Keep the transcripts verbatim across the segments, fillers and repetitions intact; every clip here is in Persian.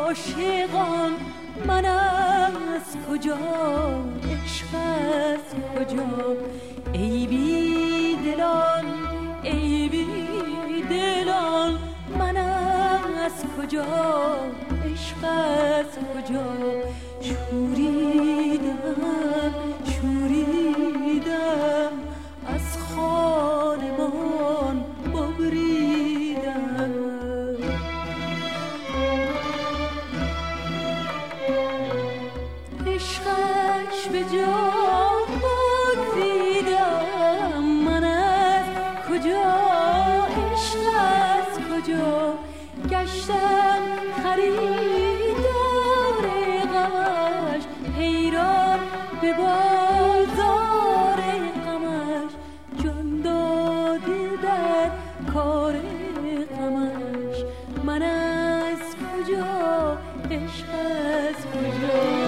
عاشقان من از کجا، عشق از کجا، ای بی دلان ای بی دلان من از کجا، عشق از کجا، شوریدم شوریدم از خانمان ببریدم. عشقش به جان بگزیدم من از کجا، عشق از کجا، گشتم خریدار غمش، حیران به بازار غمش، جان داده در کار غمش، من از کجا، عشق از کجا.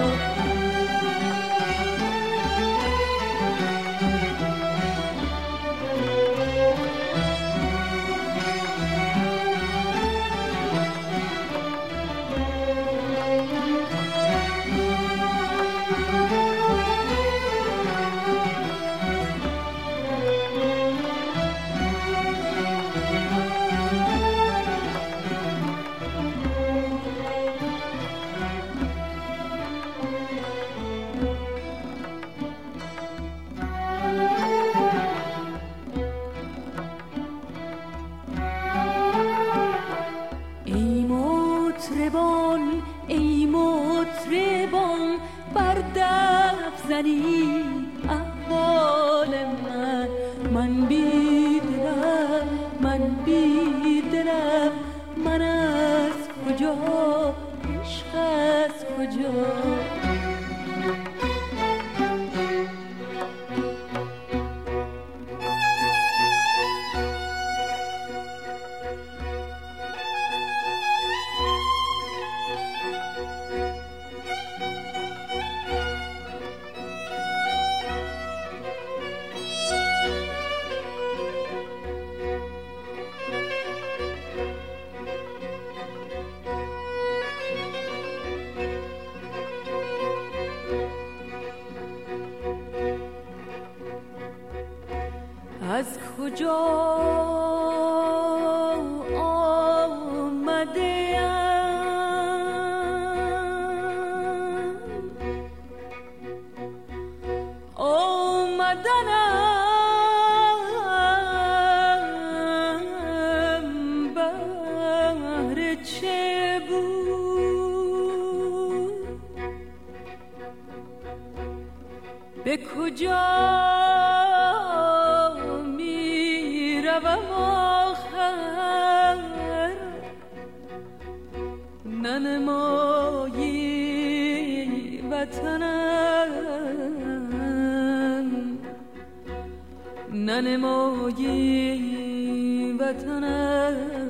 ای مطربان بر دف زنید احوال من، من بی دلم من بی دلم من از کجا، عشق از کجا. از کجا آمده ام، آمدنم بهر چه بود، به کجا روم آخر، ننمایی وطنم ننمایی وطنم.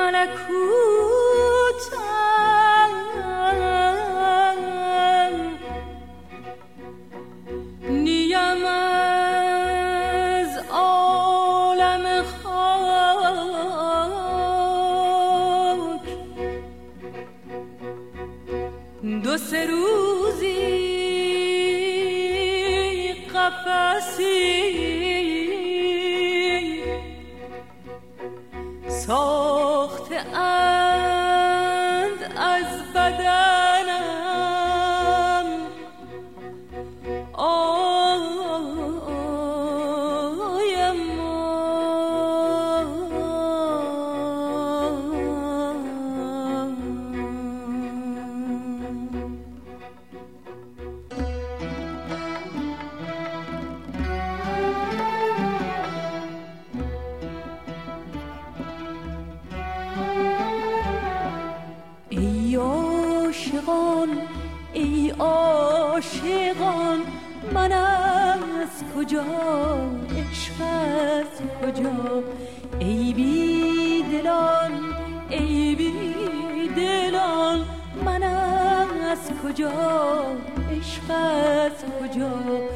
نیم از عالم خاک دو سه روزی قفسی ساخته اند از بدنم آی اما ای عاشقان ای عاشقان من از کجا عشق از کجا ای بی دلان ای بی دلان من از کجا عشق از کجا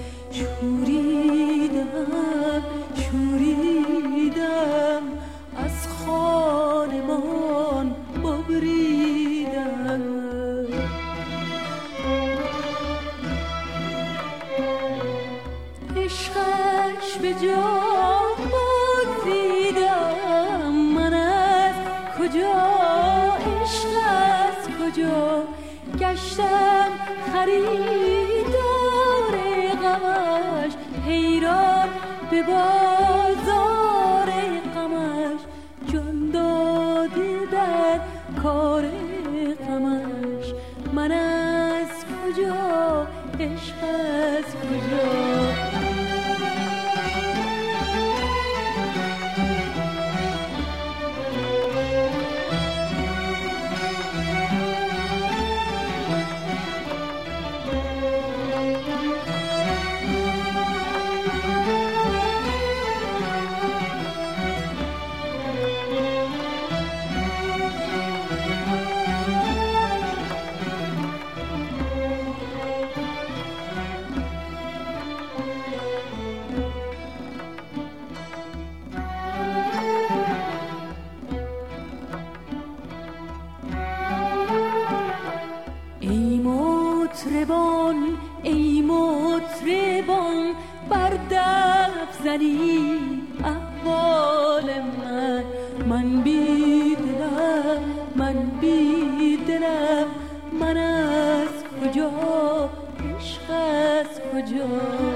شوریدم شوریدم از خانمان ببریدم عشقش به جا بگذیدم من از کجا عشق از کجا گشتم خریدار غمش حیران به بازار غمش جان داده در کار غمش من از کجا عشق از کجا مطربان ای مطربان بر دف زنی احوال من من بی دلم من بی دلم من از کجا عشق از کجا